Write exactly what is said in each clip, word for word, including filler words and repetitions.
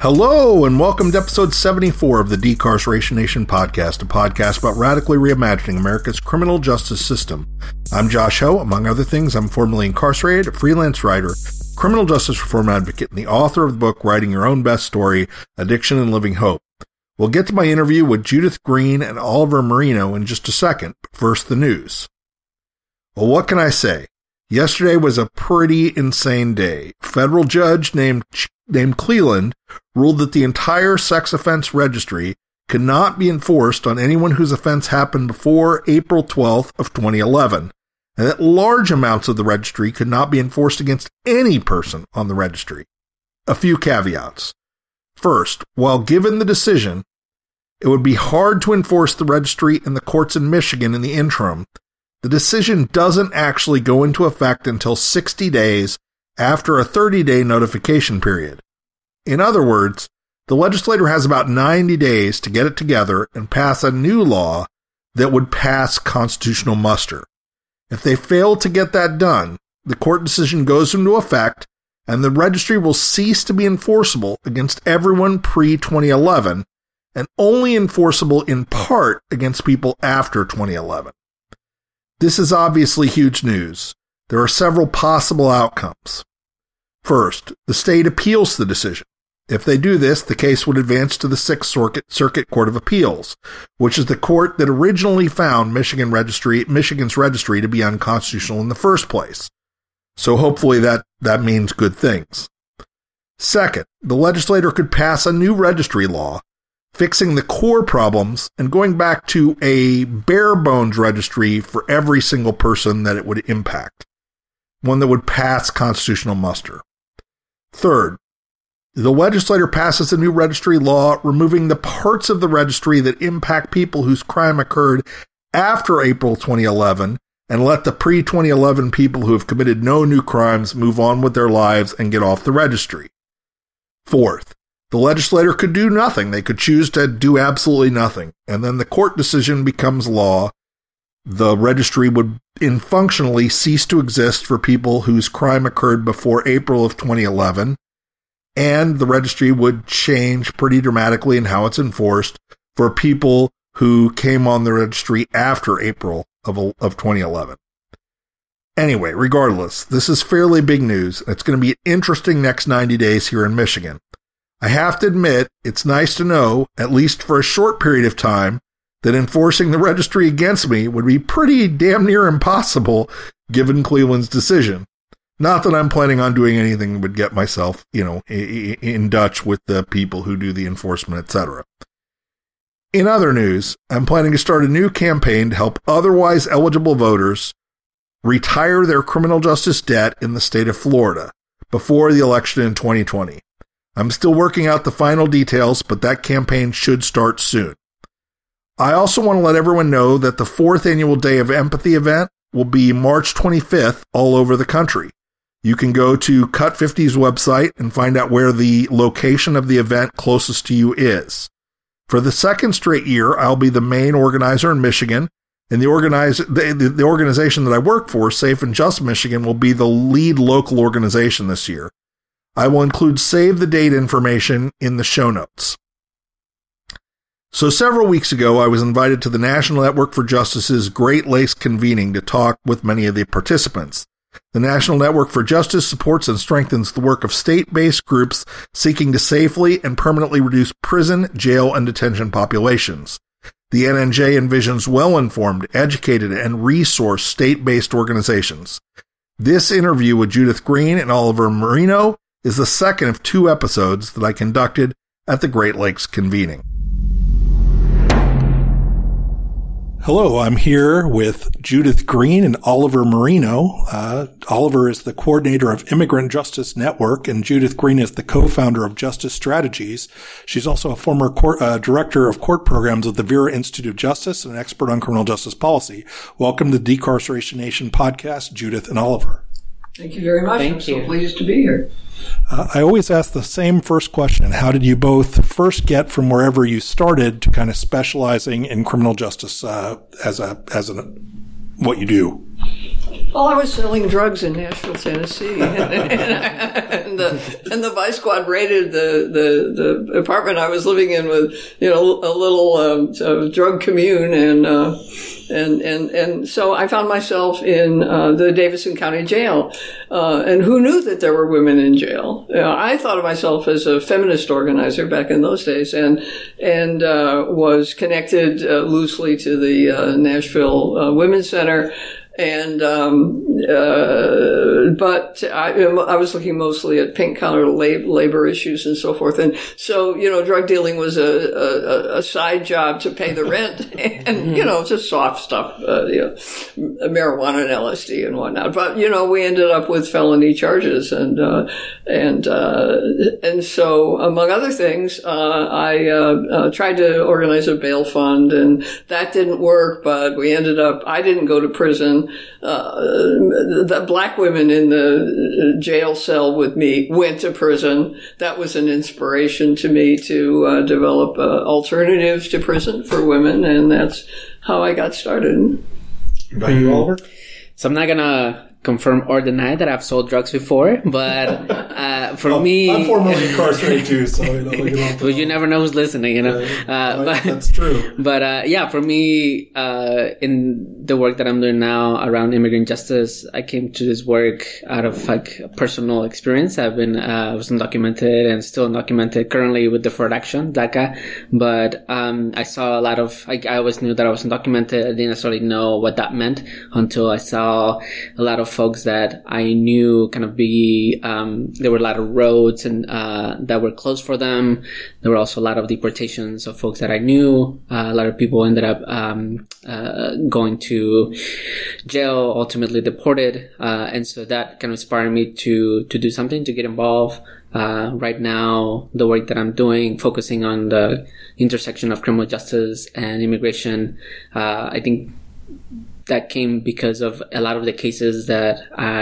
Hello, and welcome to episode seventy-four of the Decarceration Nation podcast, a podcast about radically reimagining America's criminal justice system. I'm Josh Ho. Among other things, I'm formerly incarcerated, a freelance writer, criminal justice reform advocate, and the author of the book, Writing Your Own Best Story, Addiction and Living Hope. We'll get to my interview with Judith Green and Oliver Marino in just a second, but first the news. Well, what can I say? Yesterday was a pretty insane day. A federal judge named named Cleland ruled that the entire sex offense registry could not be enforced on anyone whose offense happened before April twelfth of twenty eleven, and that large amounts of the registry could not be enforced against any person on the registry. A few caveats. First, while given the decision, it would be hard to enforce the registry in the courts in Michigan in the interim. The decision doesn't actually go into effect until sixty days after a thirty-day notification period. In other words, the legislator has about ninety days to get it together and pass a new law that would pass constitutional muster. If they fail to get that done, the court decision goes into effect and the registry will cease to be enforceable against everyone pre twenty eleven and only enforceable in part against people after twenty eleven. This is obviously huge news. There are several possible outcomes. First, the state appeals the decision. If they do this, the case would advance to the Sixth Circuit, Circuit Court of Appeals, which is the court that originally found Michigan registry, Michigan's registry to be unconstitutional in the first place. So hopefully that, that means good things. Second, the legislator could pass a new registry law, fixing the core problems and going back to a bare-bones registry for every single person that it would impact, one that would pass constitutional muster. Third, the legislator passes a new registry law removing the parts of the registry that impact people whose crime occurred after April twenty eleven and let the pre twenty eleven people who have committed no new crimes move on with their lives and get off the registry. Fourth, the legislator could do nothing. They could choose to do absolutely nothing. And then the court decision becomes law. The registry would in functionally cease to exist for people whose crime occurred before April of twenty eleven. And the registry would change pretty dramatically in how it's enforced for people who came on the registry after April of, of twenty eleven. Anyway, regardless, this is fairly big news. It's going to be an interesting next ninety days here in Michigan. I have to admit, it's nice to know, at least for a short period of time, that enforcing the registry against me would be pretty damn near impossible given Cleland's decision. Not that I'm planning on doing anything that would get myself, you know, in Dutch with the people who do the enforcement, et cetera. In other news, I'm planning to start a new campaign to help otherwise eligible voters retire their criminal justice debt in the state of Florida before the election in twenty twenty. I'm still working out the final details, but that campaign should start soon. I also want to let everyone know that the fourth annual Day of Empathy event will be March twenty-fifth all over the country. You can go to Cut fifty's website and find out where the location of the event closest to you is. For the second straight year, I'll be the main organizer in Michigan, and the, organize, the, the, the organization that I work for, Safe and Just Michigan, will be the lead local organization this year. I will include save the date information in the show notes. So several weeks ago, I was invited to the National Network for Justice's Great Lakes convening to talk with many of the participants. The National Network for Justice supports and strengthens the work of state-based groups seeking to safely and permanently reduce prison, jail, and detention populations. The N N J envisions well-informed, educated, and resourced state-based organizations. This interview with Judith Green and Oliver Marino is the second of two episodes that I conducted at the Great Lakes convening. Hello, I'm here with Judith Green and Oliver Marino. Uh, Oliver is the coordinator of Immigrant Justice Network, and Judith Green is the co-founder of Justice Strategies. She's also a former court, uh, director of court programs at the Vera Institute of Justice and an expert on criminal justice policy. Welcome to the Decarceration Nation podcast, Judith and Oliver. Thank you very much. Thank I'm you. so pleased to be here. Uh, I always ask the same first question. How did you both first get from wherever you started to kind of specializing in criminal justice uh, as a as a what you do? Well, I was selling drugs in Nashville, Tennessee, and, and, and the and the vice squad raided the, the, the apartment I was living in with, you know, a little um, a drug commune, and uh, and and and so I found myself in uh, the Davidson County Jail, uh, and who knew that there were women in jail? You know, I thought of myself as a feminist organizer back in those days, and and uh, was connected uh, loosely to the uh, Nashville uh, Women's Center. And, um, uh, but I, I was looking mostly at pink collar lab, labor issues and so forth. And so, you know, drug dealing was a, a, a side job to pay the rent and, you know, just soft stuff, uh, you know, marijuana and L S D and whatnot. But, you know, we ended up with felony charges and, uh, and, uh, and so among other things, uh, I, uh, uh, tried to organize a bail fund, and that didn't work, but we ended up, I didn't go to prison. Uh, the black women in the jail cell with me went to prison. That was an inspiration to me to uh, develop uh, alternatives to prison for women, and that's how I got started. About you, Oliver? So I'm not gonna confirm or deny that I've sold drugs before, but uh, for well, me, I'm formerly incarcerated too, so you know. You know but you never know who's listening, you know. Uh, uh, but, that's true. But uh, yeah, for me, uh, in the work that I'm doing now around immigrant justice, I came to this work out of like personal experience. I've been uh, I was undocumented and still undocumented currently with deferred action, DACA. But um, I saw a lot of. I, I always knew that I was undocumented. I didn't necessarily know what that meant until I saw a lot of folks that I knew kind of be, um, there were a lot of roads and, uh, that were closed for them. There were also a lot of deportations of folks that I knew. Uh, a lot of people ended up, um, uh, going to jail, ultimately deported. Uh, and so that kind of inspired me to, to do something, to get involved. Uh, right now, the work that I'm doing, focusing on the intersection of criminal justice and immigration, uh, I think, that came because of a lot of the cases that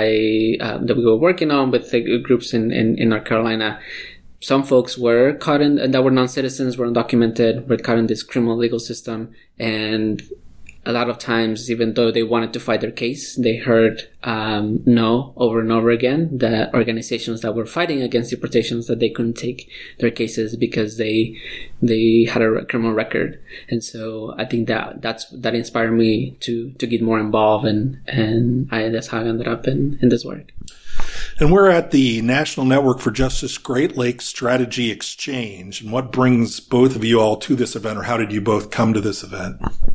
I uh, that we were working on with the groups in, in, in North Carolina. Some folks were caught in, that were non-citizens, were undocumented, were caught in this criminal legal system. And a lot of times, even though they wanted to fight their case, they heard um, no over and over again, that organizations that were fighting against deportations, that they couldn't take their cases because they they had a criminal record. And so I think that that's that inspired me to to get more involved, and and I, that's how I ended up in, in this work. And we're at the National Network for Justice Great Lakes Strategy Exchange. And what brings both of you all to this event, or how did you both come to this event?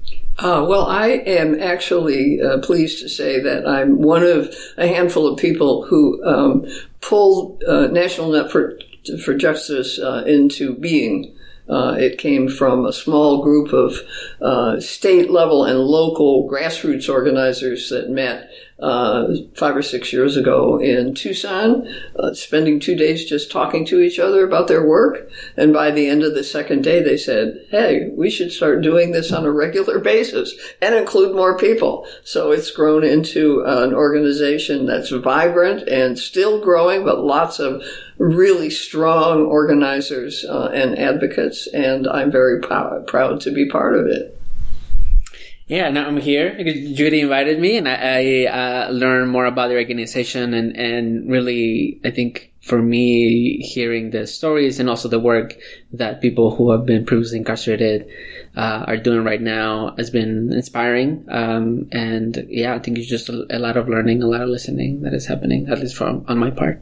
Uh, well, I am actually uh, pleased to say that I'm one of a handful of people who um, pulled uh, National Net for, for Justice uh, into being. Uh, it came from a small group of uh, state-level and local grassroots organizers that met uh, five or six years ago in Tucson, uh, spending two days just talking to each other about their work. And by the end of the second day, they said, hey, we should start doing this on a regular basis and include more people. So it's grown into an organization that's vibrant and still growing, but lots of really strong organizers uh, and advocates, and I'm very proud proud to be part of it. Yeah, now I'm here because Judy invited me, and I, I uh, learned more about the organization, and, and really, I think for me, hearing the stories and also the work that people who have been previously incarcerated uh, are doing right now has been inspiring. Um, and yeah, I think it's just a, a lot of learning, a lot of listening that is happening, at least from on my part.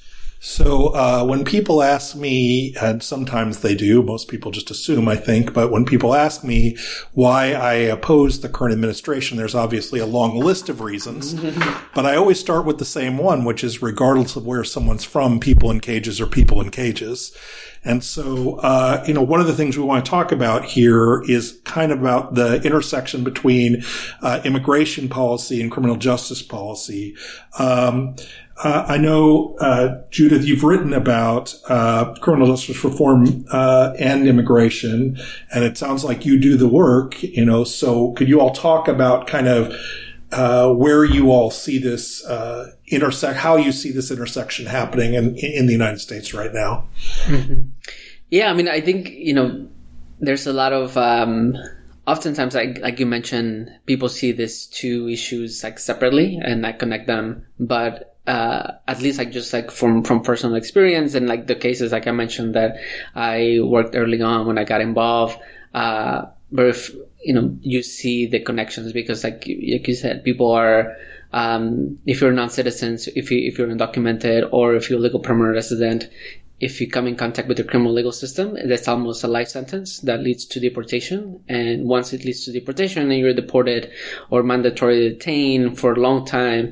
So uh, when people ask me, and sometimes they do, most people just assume, I think, but when people ask me why I oppose the current administration, there's obviously a long list of reasons. But I always start with the same one, which is regardless of where someone's from, people in cages are people in cages. And so, uh, you know, one of the things we want to talk about here is kind of about the intersection between uh, immigration policy and criminal justice policy. Um, Uh, I know, uh, Judith, you've written about, uh, criminal justice reform, uh, and immigration, and it sounds like you do the work, you know, so could you all talk about kind of, uh, where you all see this, uh, intersect, how you see this intersection happening in, in the United States right now? Mm-hmm. Yeah, I mean, I think, you know, there's a lot of, um, oftentimes, like, like you mentioned, people see these two issues like separately and not connect them. But uh, at least like just like from, from personal experience and like the cases like I mentioned that I worked early on when I got involved, uh, but if, you know, you see the connections because like, like you said, people are, um, if you're non-citizens, if you, if you're undocumented or if you're a legal permanent resident, if you come in contact with the criminal legal system, that's almost a life sentence that leads to deportation. And once it leads to deportation and you're deported or mandatory detained for a long time,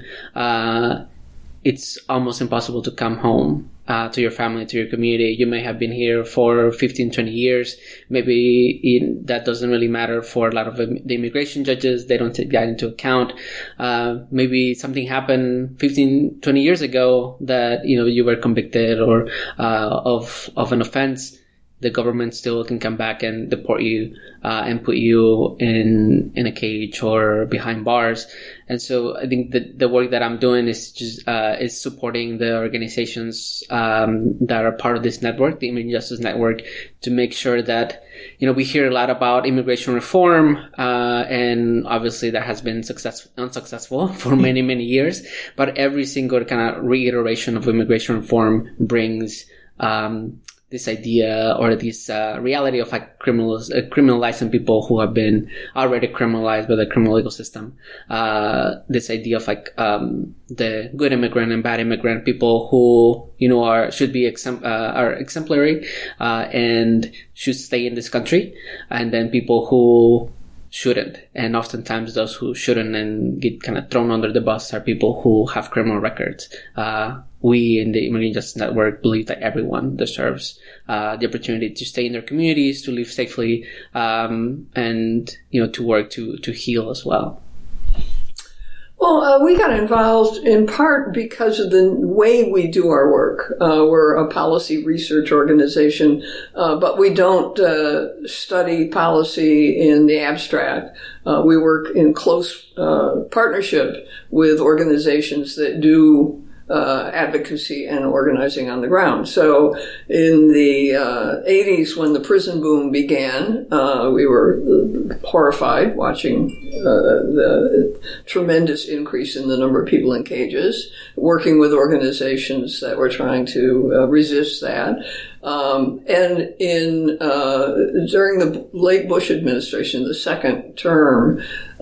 uh, it's almost impossible to come home uh, to your family, to your community. You may have been here for fifteen, twenty years. Maybe in, that doesn't really matter for a lot of the immigration judges. They don't take that into account. Uh, maybe something happened fifteen, twenty years ago that, you know, you were convicted or uh, of of an offense. The government still can come back and deport you uh, and put you in in a cage or behind bars. And so I think that the work that I'm doing is just uh, is supporting the organizations um, that are part of this network, the Immigrant Justice Network, to make sure that, you know, we hear a lot about immigration reform, uh, and obviously that has been success unsuccessful for many many years. But every single kind of reiteration of immigration reform brings um, this idea or this uh, reality of like criminals, uh, criminalizing people who have been already criminalized by the criminal legal system. Uh, this idea of like um, the good immigrant and bad immigrant, people who, you know, are should be exem- uh, are exemplary uh, and should stay in this country, and then people who shouldn't. And oftentimes those who shouldn't and get kind of thrown under the bus are people who have criminal records. Uh, we in the Immigrant Justice Network believe that everyone deserves uh, the opportunity to stay in their communities, to live safely, um, and, you know, to work to, to heal as well. Well, uh, we got involved in part because of the way we do our work. Uh, we're a policy research organization, uh, but we don't uh, study policy in the abstract. Uh, we work in close uh, partnership with organizations that do Uh, advocacy and organizing on the ground. So in the uh, eighties, when the prison boom began, uh, we were horrified watching uh, the tremendous increase in the number of people in cages, working with organizations that were trying to uh, resist that. Um, and in uh, during the late Bush administration, the second term,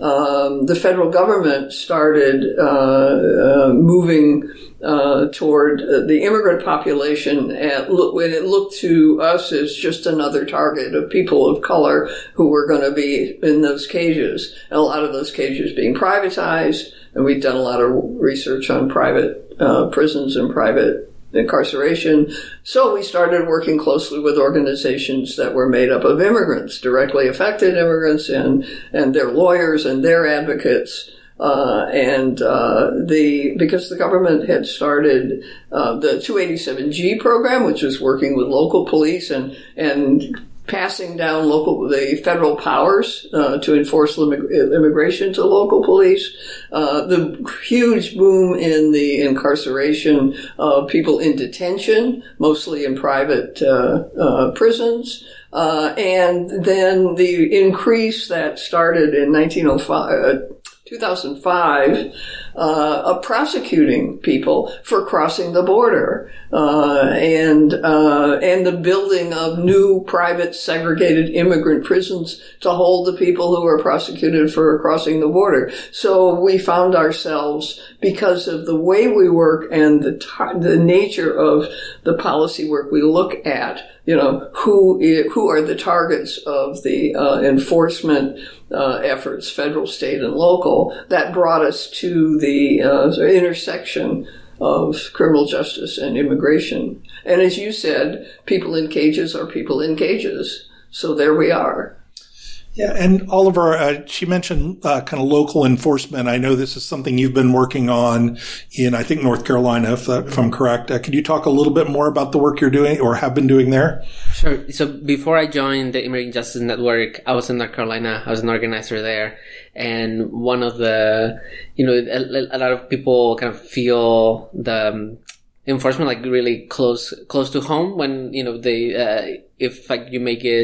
um, the federal government started uh, uh, moving uh, toward uh, the immigrant population, and look, when it looked to us as just another target of people of color who were going to be in those cages, and a lot of those cages being privatized. And we've done a lot of research on private uh, prisons and private incarceration. So we started working closely with organizations that were made up of immigrants, directly affected immigrants, and, and their lawyers and their advocates. Uh, and uh, the because the government had started uh, the two eighty-seven G program, which was working with local police and and passing down local the federal powers uh, to enforce immigration to local police, uh, the huge boom in the incarceration of people in detention, mostly in private uh, uh, prisons, uh, and then the increase that started in nineteen oh five. Uh, two thousand five, uh, of prosecuting people for crossing the border, uh, and, uh, and the building of new private segregated immigrant prisons to hold the people who were prosecuted for crossing the border. So we found ourselves, because of the way we work and the tar- the nature of the policy work we look at, you know, who is, who are the targets of the uh, enforcement uh, efforts, federal, state, and local, that brought us to the uh, intersection of criminal justice and immigration. And as you said, people in cages are people in cages. So there we are. Yeah, and Oliver, uh, she mentioned uh, kind of local enforcement. I know this is something you've been working on in, I think, North Carolina, if, uh, if I'm correct. Uh, could you talk a little bit more about the work you're doing or have been doing there? Sure. So before I joined the Immigrant Justice Network, I was in North Carolina. I was an organizer there. And one of the, you know, a, a lot of people kind of feel the um, enforcement like really close, close to home when, you know, they, uh, if like you make it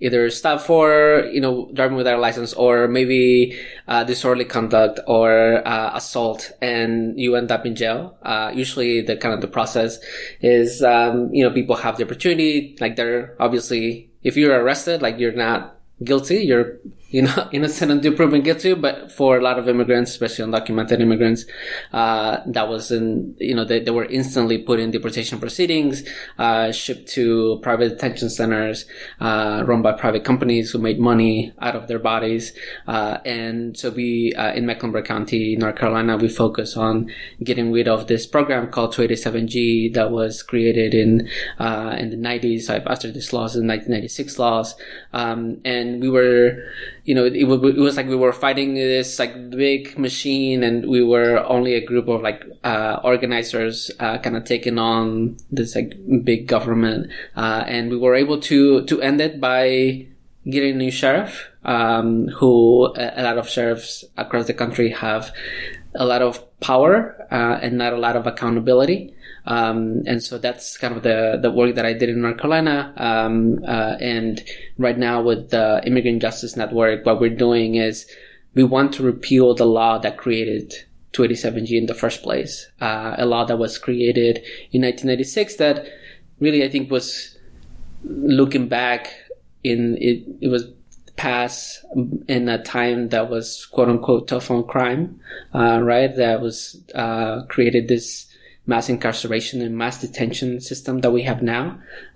either stopped for, you know, driving without a license, or maybe uh, disorderly conduct or uh, assault, and you end up in jail. Uh, usually the kind of the process is, um, you know, people have the opportunity, like they're obviously, if you're arrested, like you're not guilty, you're, you know, innocent until proven guilty. But for a lot of immigrants, especially undocumented immigrants, uh, that wasn't, you know, they, they were instantly put in deportation proceedings, uh, shipped to private detention centers, uh, run by private companies who made money out of their bodies. Uh, and so we, uh, in Mecklenburg County, North Carolina, we focus on getting rid of this program called two eighty-seven G that was created in, uh, in the nineties, after this laws, the nineteen ninety-six laws. Um, and we were, you know, it, it was like we were fighting this like big machine, and we were only a group of like uh organizers uh kind of taking on this like big government, uh and we were able to to end it by getting a new sheriff, um who a, a lot of sheriffs across the country have a lot of power uh and not a lot of accountability. Um, and so that's kind of the, the work that I did in North Carolina. Um, uh, and right now with the Immigrant Justice Network, what we're doing is we want to repeal the law that created two eighty-seven G in the first place. Uh, a law that was created in nineteen ninety-six that really, I think, was looking back in it, it was passed in a time that was quote unquote tough on crime, uh, right? That was, uh, created this mass incarceration and mass detention system that we have now.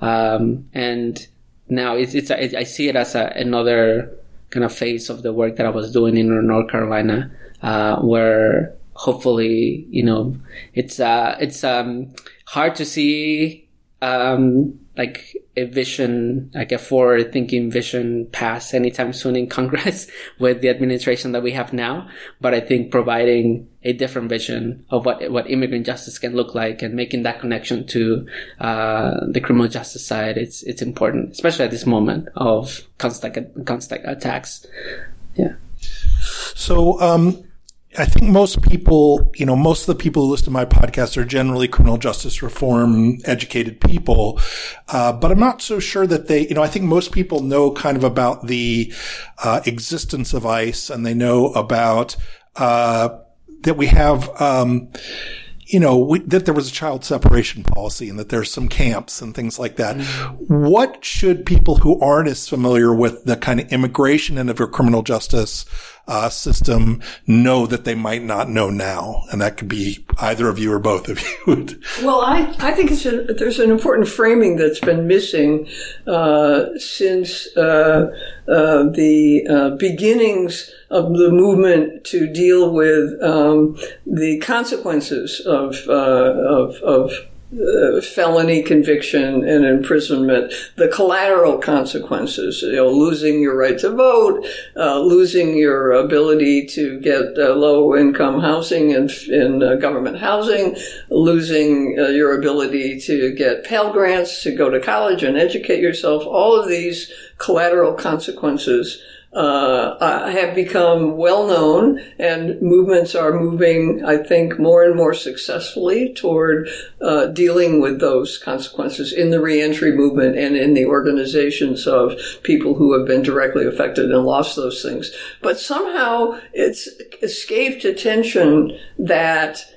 Um, and now it's, it's, I see it as a, another kind of phase of the work that I was doing in North Carolina, uh, where hopefully, you know, it's, uh, it's, um, hard to see, um, like a vision, like a forward thinking vision pass anytime soon in Congress with the administration that we have now. But I think providing a different vision of what, what immigrant justice can look like and making that connection to, uh, the criminal justice side, it's, it's important, especially at this moment of constant, constant attacks. Yeah. So, um, I think most people, you know, most of the people who listen to my podcast are generally criminal justice reform educated people. Uh, but I'm not so sure that they, you know, I think most people know kind of about the, uh, existence of ICE, and they know about, uh, that we have, um, you know, we, that there was a child separation policy and that there's some camps and things like that. Mm-hmm. What should people who aren't as familiar with the kind of immigration end of your criminal justice uh system know that they might not know now? And that could be either of you or both of you. Well, I, I think it's a, there's an important framing that's been missing uh since uh, uh the uh, beginnings of the movement to deal with um the consequences of uh of of Uh, felony conviction and imprisonment, the collateral consequences, you know, losing your right to vote, uh, losing your ability to get uh, low-income housing and in, in uh, government housing, losing uh, your ability to get Pell Grants to go to college and educate yourself. All of these collateral consequences Uh, uh, have become well known, and movements are moving, I think, more and more successfully toward uh, dealing with those consequences in the reentry movement and in the organizations of people who have been directly affected and lost those things. But somehow it's escaped attention that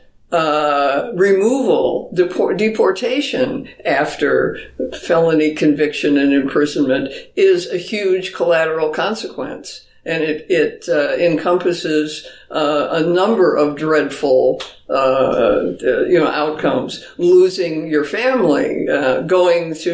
Uh, removal, deport, deportation after felony conviction and imprisonment is a huge collateral consequence. And it, it uh, encompasses uh, a number of dreadful, uh, you know, outcomes. Losing your family, uh, going to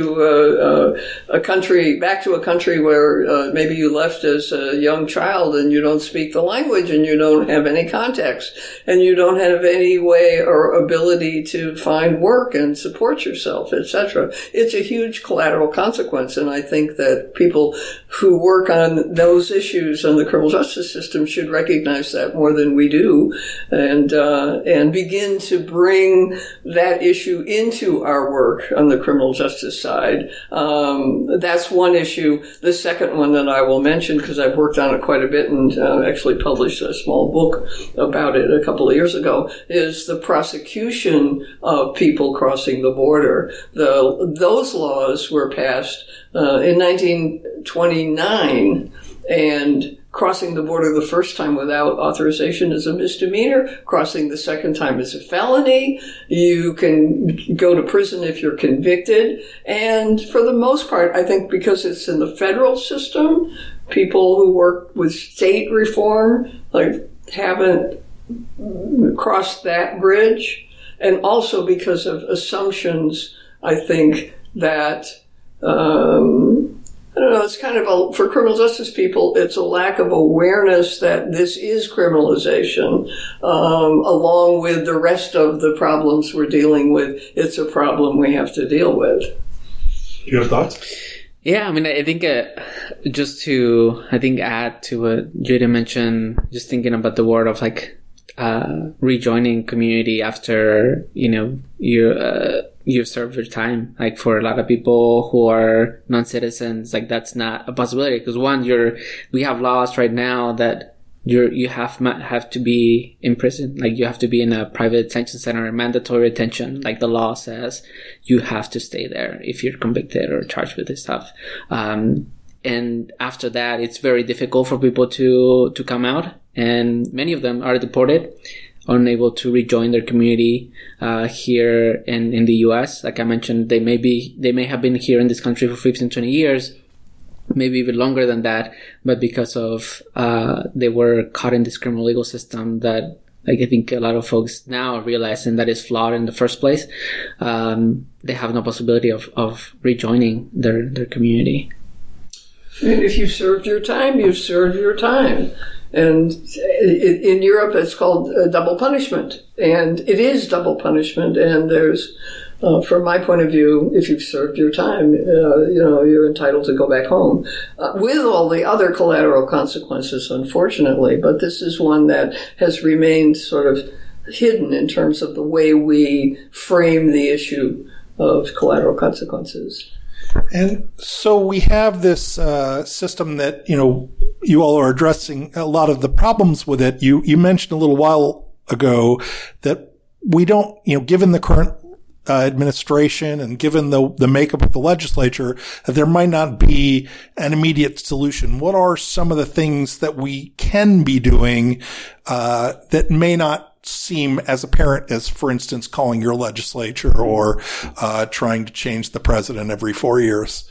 a, a country, back to a country where uh, maybe you left as a young child and you don't speak the language and you don't have any contacts and you don't have any way or ability to find work and support yourself, et cetera. It's a huge collateral consequence, and I think that people who work on those issues on the criminal justice system should recognize that more than we do, and uh, and begin to bring that issue into our work on the criminal justice side. Um, that's one issue. The second one that I will mention, because I've worked on it quite a bit and uh, actually published a small book about it a couple of years ago, is the prosecution of people crossing the border. The, those laws were passed uh, in nineteen twenty-nine, and crossing the border the first time without authorization is a misdemeanor. Crossing the second time is a felony. You can go to prison if you're convicted. And for the most part, I think because it's in the federal system, people who work with state reform like haven't crossed that bridge. And also because of assumptions, I think that um, I don't know, it's kind of a, for criminal justice people, it's a lack of awareness that this is criminalization, um, along with the rest of the problems we're dealing with. It's a problem we have to deal with. Do you have thoughts? Yeah, I mean, I think uh, just to, I think, add to what Judy mentioned, just thinking about the word of like uh, rejoining community after, you know, you uh, you've served your time. Like for a lot of people who are non-citizens, like that's not a possibility because one, you're we have laws right now that you're you have have to be in prison. Like you have to be in a private detention center, mandatory detention. Like the law says, you have to stay there if you're convicted or charged with this stuff. Um, and after that, it's very difficult for people to to come out, and many of them are deported, unable to rejoin their community uh, here in, in the U S. Like I mentioned, they may be they may have been here in this country for fifteen, twenty years, maybe even longer than that, but because of uh, they were caught in this criminal legal system that like I think a lot of folks now are realizing that is flawed in the first place, um, they have no possibility of, of rejoining their, their community. I mean, if you've served your time, you've served your time. And in Europe, it's called double punishment. And it is double punishment. And there's, uh, from my point of view, if you've served your time, uh, you know, you're entitled to go back home. Uh, with all the other collateral consequences, unfortunately. But this is one that has remained sort of hidden in terms of the way we frame the issue of collateral consequences. And so we have this uh, system that, you know, you all are addressing a lot of the problems with it. You you mentioned a little while ago that we don't, you know, given the current uh, administration and given the the makeup of the legislature, that there might not be an immediate solution. What are some of the things that we can be doing uh, that may not seem as apparent as, for instance, calling your legislature or uh, trying to change the president every four years?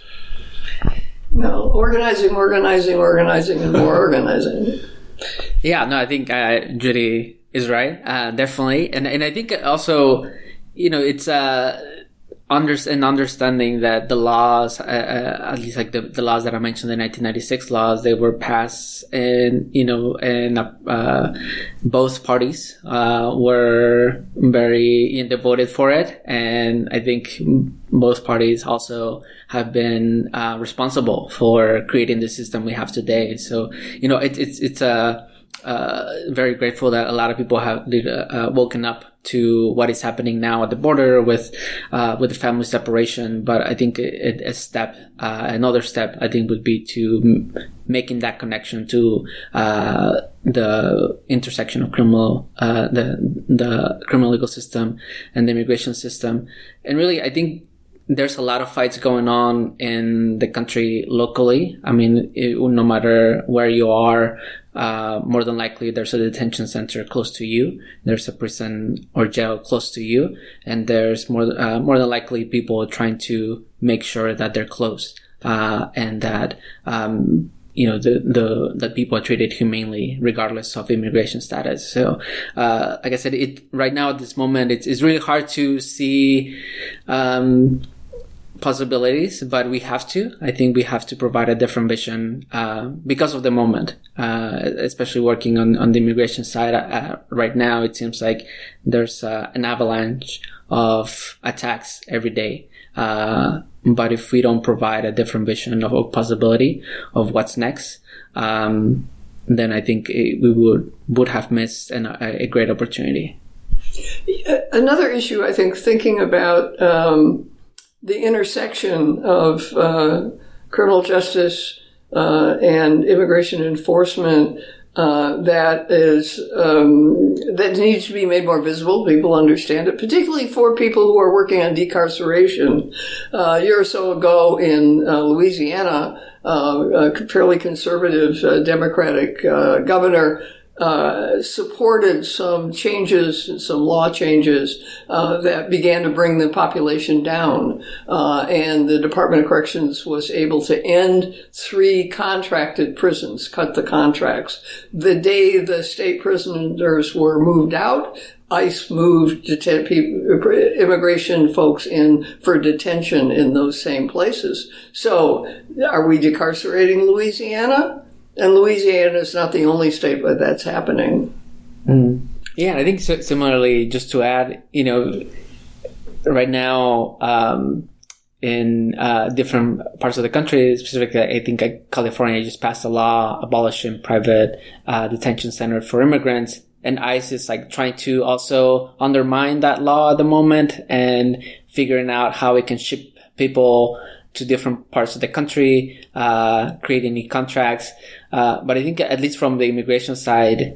No, organizing, organizing, organizing, and more organizing. Yeah, no, I think uh, Judy is right, uh, definitely. And and I think also, you know, it's uh, under, an understanding that the laws, uh, uh, at least like the, the laws that I mentioned, the nineteen ninety-six laws, they were passed and, you know, and uh, both parties uh, were very you know, devoted for it. And I think both parties also have been uh, responsible for creating the system we have today. So, you know, it, it's, it's a, uh, very grateful that a lot of people have uh, woken up to what is happening now at the border with, uh, with the family separation. But I think it, a step, uh, another step, I think would be to m- making that connection to, uh, the intersection of criminal, uh, the, the criminal legal system and the immigration system. And really, I think there's a lot of fights going on in the country locally. I mean, it, no matter where you are, uh, more than likely there's a detention center close to you. There's a prison or jail close to you. And there's more, uh, more than likely people trying to make sure that they're closed, uh, and that, um, you know, the, the, that people are treated humanely regardless of immigration status. So, uh, like I said, it, right now at this moment, it's, it's really hard to see, um, possibilities, but we have to. I think we have to provide a different vision, uh, because of the moment, uh, especially working on, on the immigration side. Uh, right now, it seems like there's, uh, an avalanche of attacks every day. Uh, but if we don't provide a different vision of a possibility of what's next, um, then I think it, we would would have missed an, a, a great opportunity. Another issue, I think, thinking about um, the intersection of uh, criminal justice uh, and immigration enforcement. Uh, that is, um, that needs to be made more visible. People understand it, particularly for people who are working on decarceration. Uh, a year or so ago in uh, Louisiana, uh, a fairly conservative uh, Democratic uh, governor uh, supported some changes, some law changes uh, that began to bring the population down. Uh, and the Department of Corrections was able to end three contracted prisons, cut the contracts. The day the state prisoners were moved out, ICE moved deten- people, immigration folks in for detention in those same places. So are we decarcerating Louisiana? And Louisiana is not the only state where that's happening. Mm. Yeah, I think so, similarly, just to add, you know, right now um, in uh, different parts of the country, specifically, I think California just passed a law abolishing private uh, detention centers for immigrants. And ICE is like trying to also undermine that law at the moment and figuring out how it can ship people to different parts of the country, uh, creating new contracts. Uh, but I think at least from the immigration side,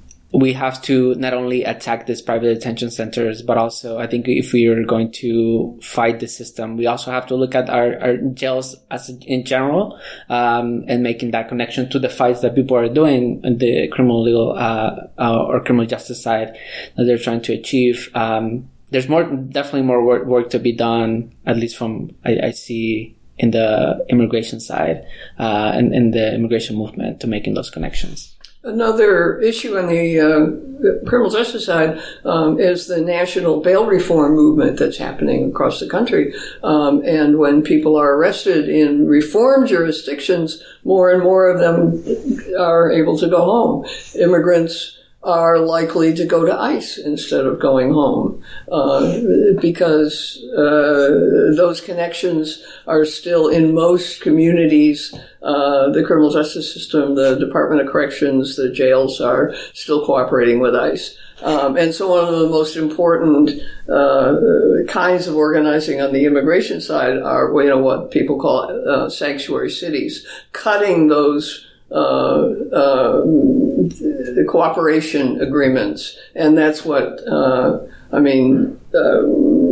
we have to not only attack these private detention centers, but also I think if we are going to fight the system, we also have to look at our, our jails as in general, um, and making that connection to the fights that people are doing in the criminal legal, uh, uh or criminal justice side that they're trying to achieve. Um, There's more, definitely more work, work to be done, at least from, I, I see in the immigration side, uh, and in the immigration movement to making those connections. Another issue on the uh, criminal justice side um, is the national bail reform movement that's happening across the country. Um, and when people are arrested in reform jurisdictions, more and more of them are able to go home. Immigrants are likely to go to ICE instead of going home, uh, because uh, those connections are still in most communities. Uh, the criminal justice system, the Department of Corrections, the jails are still cooperating with ICE. Um, and so one of the most important uh, kinds of organizing on the immigration side are, you know, what people call uh, sanctuary cities, cutting those Uh, uh, the cooperation agreements. And that's what, uh, I mean, uh,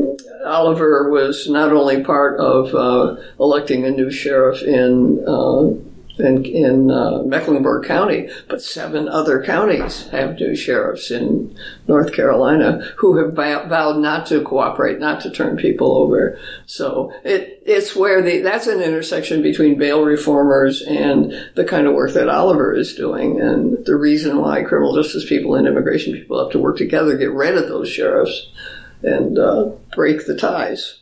Oliver was not only part of uh, electing a new sheriff in uh, in, in uh, Mecklenburg County, but seven other counties have new sheriffs in North Carolina who have vowed not to cooperate, not to turn people over. So it it's where the that's an intersection between bail reformers and the kind of work that Oliver is doing, and the reason why criminal justice people and immigration people have to work together, get rid of those sheriffs, and uh, break the ties.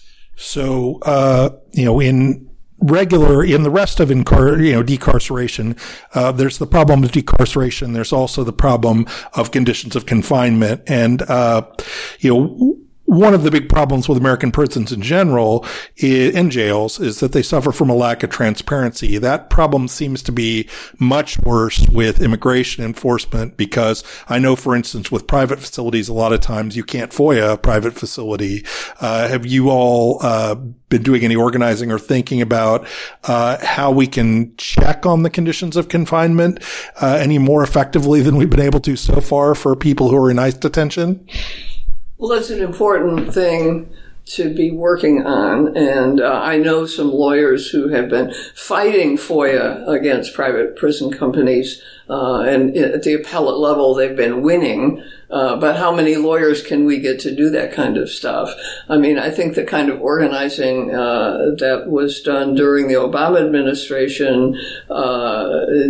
So, uh, you know, in regular, in the rest of incar- you know, decarceration, uh, there's the problem of decarceration. There's also the problem of conditions of confinement. And, uh, you know, one of the big problems with American prisons in general is, and jails is that they suffer from a lack of transparency. That problem seems to be much worse with immigration enforcement, because I know, for instance, with private facilities, a lot of times you can't FOIA a private facility. Uh, have you all uh, been doing any organizing or thinking about uh, how we can check on the conditions of confinement uh, any more effectively than we've been able to so far for people who are in ICE detention? Well, that's an important thing to be working on, and uh, I know some lawyers who have been fighting FOIA against private prison companies, uh, and at the appellate level they've been winning. Uh, but how many lawyers can we get to do that kind of stuff? I mean, I think the kind of organizing uh, that was done during the Obama administration uh,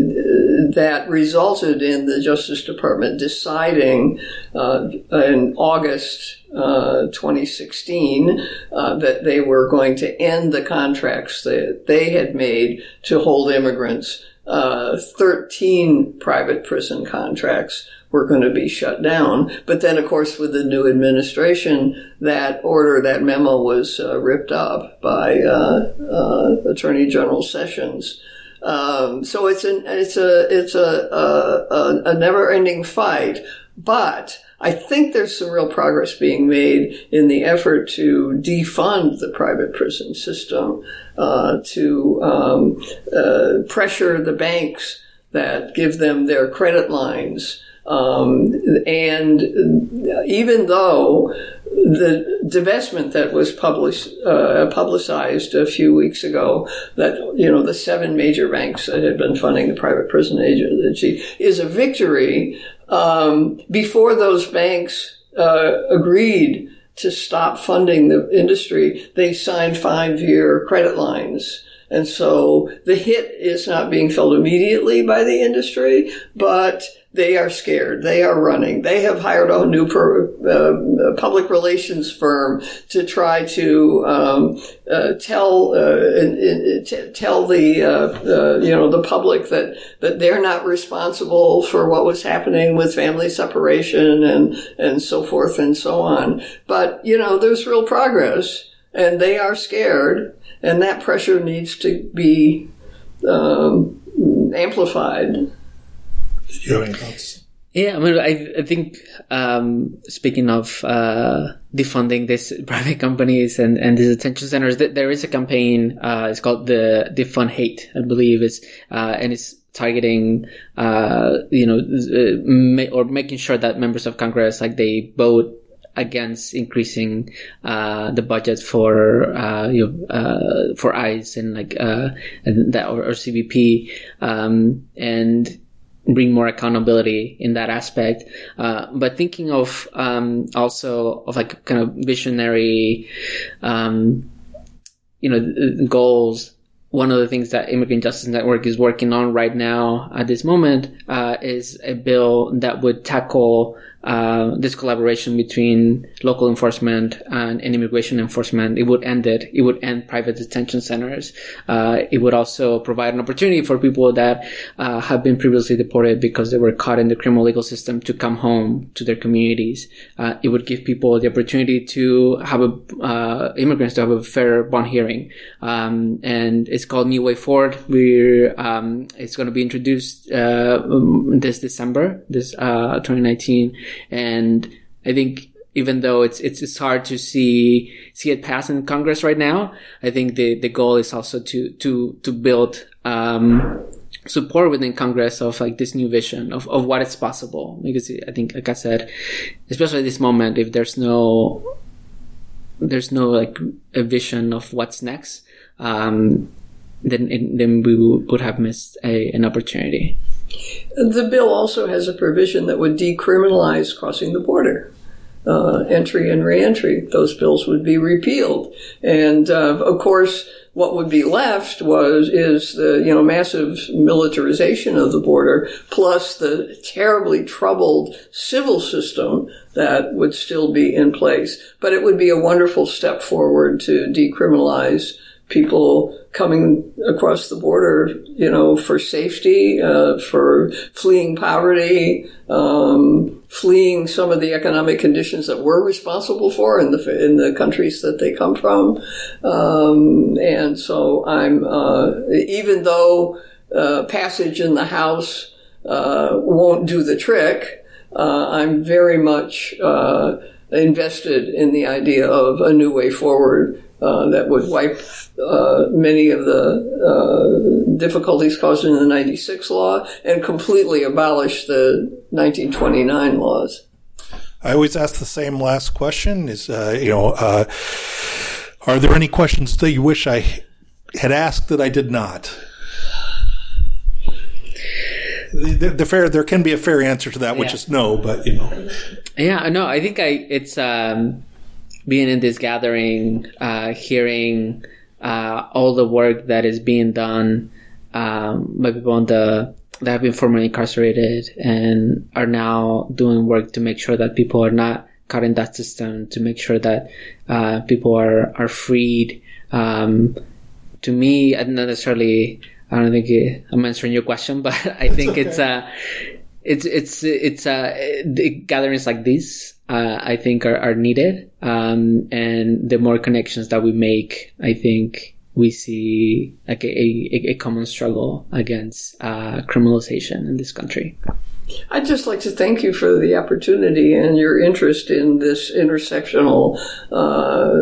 that resulted in the Justice Department deciding uh, in August uh, twenty sixteen uh, that they were going to end the contracts that they had made to hold immigrants. Uh, thirteen private prison contracts were going to be shut down. But then, of course, with the new administration, that order, that memo was uh, ripped up by uh, uh, Attorney General Sessions. Um, so it's an it's a it's a a, a never-ending fight, but I think there's some real progress being made in the effort to defund the private prison system, uh, to um, uh, pressure the banks that give them their credit lines. Um, and even though the divestment that was published, uh, publicized a few weeks ago, that, you know, the seven major banks that had been funding the private prison agency is a victory, um, before those banks, uh, agreed to stop funding the industry, they signed five-year credit lines. And so the hit is not being felt immediately by the industry, but they are scared. They are running. They have hired a new per, uh, public relations firm to try to um, uh, tell uh, t- tell the uh, uh, you know the public that that they're not responsible for what was happening with family separation and and so forth and so on. But you know, there's real progress, and they are scared, and that pressure needs to be um, amplified. Do you have any thoughts? Yeah, I mean, I, I think, um, speaking of, uh, defunding these private companies and, and these detention centers, th- there is a campaign, uh, it's called the Defund Hate, I believe it's, uh, and it's targeting, uh, you know, uh, ma- or making sure that members of Congress, like, they vote against increasing, uh, the budget for, uh, you know, uh, for ICE and like, uh, and that, or, or C B P, um, and, bring more accountability in that aspect. Uh, but thinking of, um, also of like kind of visionary, um, you know, goals. One of the things that Immigrant Justice Network is working on right now at this moment, uh, is a bill that would tackle, uh, this collaboration between local enforcement and, and immigration enforcement. It would end it. It would end private detention centers. Uh, it would also provide an opportunity for people that, uh, have been previously deported because they were caught in the criminal legal system to come home to their communities. Uh, it would give people the opportunity to have a, uh, immigrants to have a fair bond hearing. Um, and it's called New Way Forward. We're, um, it's going to be introduced, uh, this December, this, uh, twenty nineteen. And I think even though it's, it's, it's hard to see, see it pass in Congress right now, I think the, the goal is also to, to, to build, um, support within Congress of like this new vision of, of what is possible. Because I think, like I said, especially at this moment, if there's no, there's no like a vision of what's next, um, then, it, then we would have missed a, an opportunity. The bill also has a provision that would decriminalize crossing the border, uh, entry and reentry. Those bills would be repealed. And, uh, of course, what would be left was, is the, you know, massive militarization of the border, plus the terribly troubled civil system that would still be in place. But it would be a wonderful step forward to decriminalize people coming across the border, you know, for safety, uh, for fleeing poverty, um, fleeing some of the economic conditions that we're responsible for in the in the countries that they come from. Um, and so I'm, uh, even though uh, passage in the House uh, won't do the trick, uh, I'm very much uh, invested in the idea of a new way forward. Uh, that would wipe uh, many of the uh, difficulties caused in the ninety-six law and completely abolish the nineteen twenty-nine laws. I always ask the same last question: is uh, you know, uh, are there any questions that you wish I had asked that I did not? The, the fair, there can be a fair answer to that, which yeah. is no. But you know, yeah, no, I think I it's. Um, being in this gathering, uh, hearing, uh, all the work that is being done, um, by people on the, that have been formerly incarcerated and are now doing work to make sure that people are not caught in that system, to make sure that, uh, people are, are freed. Um, to me, not necessarily, I don't think I'm answering your question, but I think it's, okay. uh, it's, it's, it's, uh, gatherings like this, Uh, I think are, are needed. Um, and the more connections that we make, I think we see like a, a, a common struggle against uh, criminalization in this country. I'd just like to thank you for the opportunity and your interest in this intersectional uh,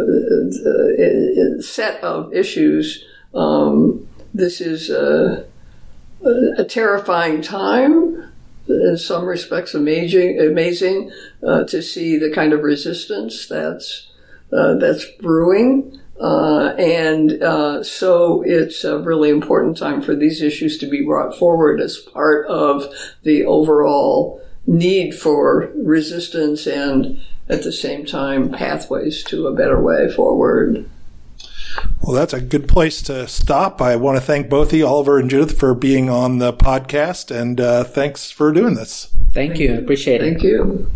set of issues. Um, this is a, a terrifying time, in some respects amazing, amazing uh, to see the kind of resistance that's uh, that's brewing. Uh, and uh, so it's a really important time for these issues to be brought forward as part of the overall need for resistance and, at the same time, pathways to a better way forward. Well, that's a good place to stop. I want to thank both of you, Oliver and Judith, for being on the podcast, and uh, thanks for doing this. Thank, thank you. you. Appreciate thank it. Thank you.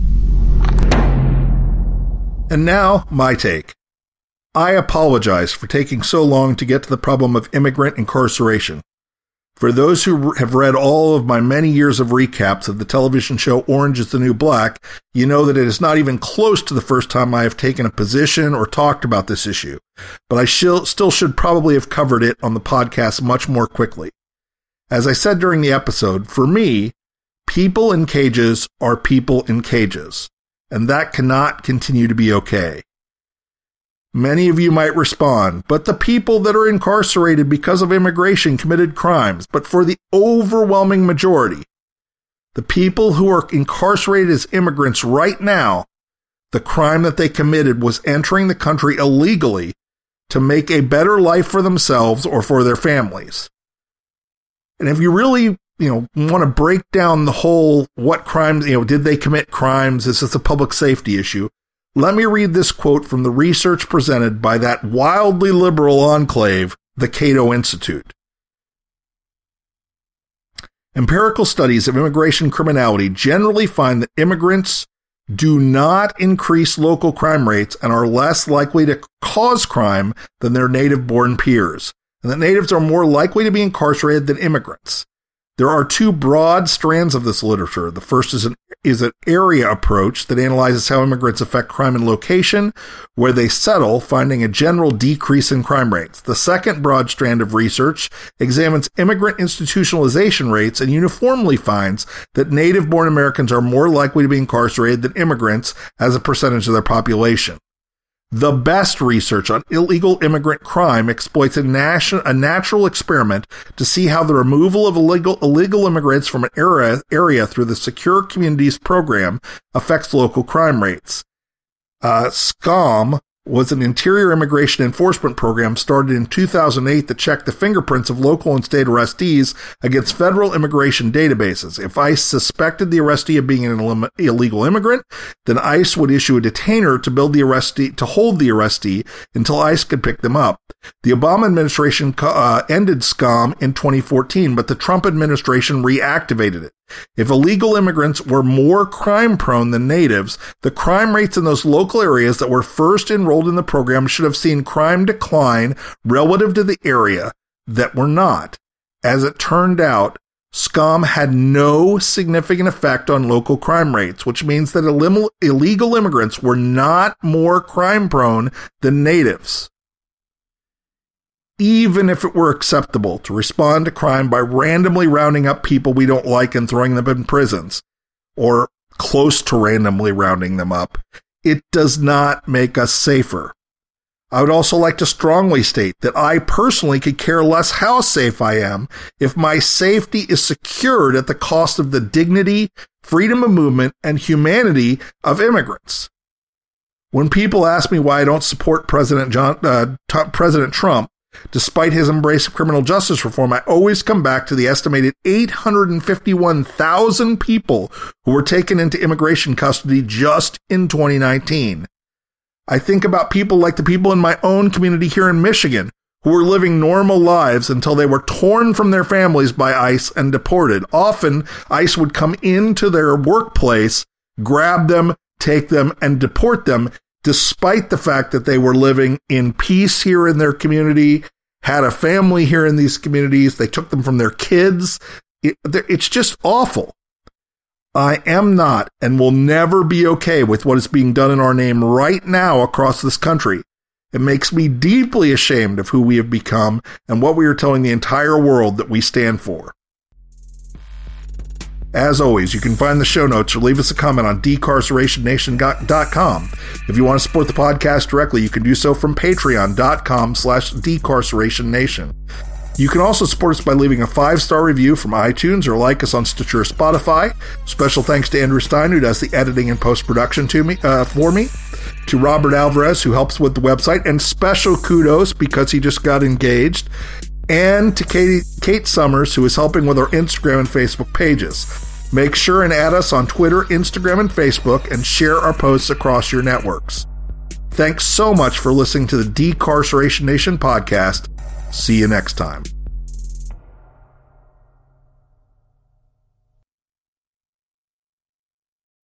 And now, my take. I apologize for taking so long to get to the problem of immigrant incarceration. For those who have read all of my many years of recaps of the television show Orange is the New Black, you know that it is not even close to the first time I have taken a position or talked about this issue, but I still should probably have covered it on the podcast much more quickly. As I said during the episode, for me, people in cages are people in cages, and that cannot continue to be okay. Many of you might respond, but the people that are incarcerated because of immigration committed crimes. But for the overwhelming majority, the people who are incarcerated as immigrants right now, the crime that they committed was entering the country illegally to make a better life for themselves or for their families. And if you really, you know, want to break down the whole what crimes, you know, did they commit crimes? Is this a public safety issue? Let me read this quote from the research presented by that wildly liberal enclave, the Cato Institute. Empirical studies of immigration criminality generally find that immigrants do not increase local crime rates and are less likely to cause crime than their native-born peers, and that natives are more likely to be incarcerated than immigrants. There are two broad strands of this literature. The first is an is an area approach that analyzes how immigrants affect crime and location, where they settle, finding a general decrease in crime rates. The second broad strand of research examines immigrant institutionalization rates and uniformly finds that native-born Americans are more likely to be incarcerated than immigrants as a percentage of their population. The best research on illegal immigrant crime exploits a, nation, a natural experiment to see how the removal of illegal, illegal immigrants from an area, area through the Secure Communities program affects local crime rates. Uh, SCOM was an interior immigration enforcement program started in two thousand eight that checked the fingerprints of local and state arrestees against federal immigration databases. If ICE suspected the arrestee of being an illegal immigrant, then ICE would issue a detainer to build the arrestee, to hold the arrestee until ICE could pick them up. The Obama administration uh, ended SCOM in twenty fourteen, but the Trump administration reactivated it. If illegal immigrants were more crime-prone than natives, the crime rates in those local areas that were first enrolled in the program should have seen crime decline relative to the area that were not. As it turned out, SCOM had no significant effect on local crime rates, which means that Ill- illegal immigrants were not more crime-prone than natives. Even if it were acceptable to respond to crime by randomly rounding up people we don't like and throwing them in prisons, or close to randomly rounding them up, it does not make us safer. I would also like to strongly state that I personally could care less how safe I am if my safety is secured at the cost of the dignity, freedom of movement, and humanity of immigrants. When people ask me why I don't support President John, uh, t- President Trump, despite his embrace of criminal justice reform, I always come back to the estimated eight hundred fifty-one thousand people who were taken into immigration custody just in twenty nineteen. I think about people like the people in my own community here in Michigan who were living normal lives until they were torn from their families by ICE and deported. Often, ICE would come into their workplace, grab them, take them, and deport them, despite the fact that they were living in peace here in their community, had a family here in these communities. They took them from their kids. It, it's just awful. I am not and will never be okay with what is being done in our name right now across this country. It makes me deeply ashamed of who we have become and what we are telling the entire world that we stand for. As always, you can find the show notes or leave us a comment on decarceration nation dot com. If you want to support the podcast directly, you can do so from patreon.com slash decarceration.nation. You can also support us by leaving a five-star review from iTunes or like us on Stitcher or Spotify. Special thanks to Andrew Stein, who does the editing and post-production to me uh, for me. To Robert Alvarez, who helps with the website. And special kudos, because he just got engaged. And to Katie, Kate Summers, who is helping with our Instagram and Facebook pages. Make sure and add us on Twitter, Instagram, and Facebook, and share our posts across your networks. Thanks so much for listening to the Decarceration Nation podcast. See you next time.